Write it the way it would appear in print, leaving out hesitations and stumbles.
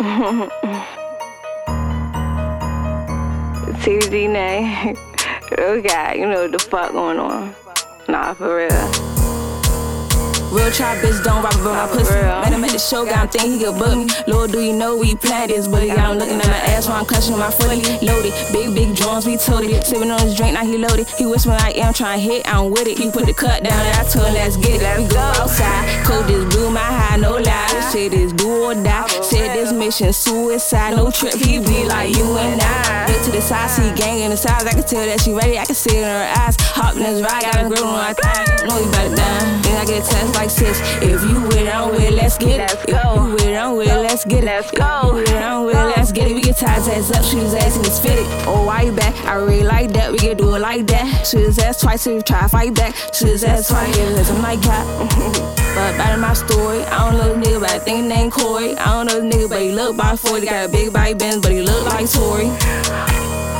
TD name. Oh God, you know what the fuck going on. Nah, for real. Real trap bitch don't rock about my pussy. Met him at the show, got him think he could book me. Lord, do you know we planned this? But got him looking at my ass while I'm clutching my fully loaded. Big drums, we toted. Sipping on his drink, now he loaded. He whispering like, yeah, I'm trying to hit, I'm with it. He put the cut down and I told him, let's get it. We go outside. Cold just blew my high, no lie. This shit is do or die. Said this mission suicide, no trip. He be like you and I. Look to the side, see gang in the sides. I can tell that she ready, I can see it in her eyes. Hop in this ride, got a grill on my thigh. Know you better die. Then I get a test like sis. If you with it, I'm with it, let's get it. If you with it, I'm with it, let's get it. Let's go. With it, I'm with it, let's get it. We get tied his ass up, shoot his ass and it's fitted. Oh, why you back? I really like that. We can do it like that. Shoot his ass twice if you try to fight back. Shoot his ass twice, yeah, I'm like that. But back in my story, I don't know the nigga, but I think his name Corey. I don't know the nigga, but he look by 40. Got a big body Benz, but he look like Tory.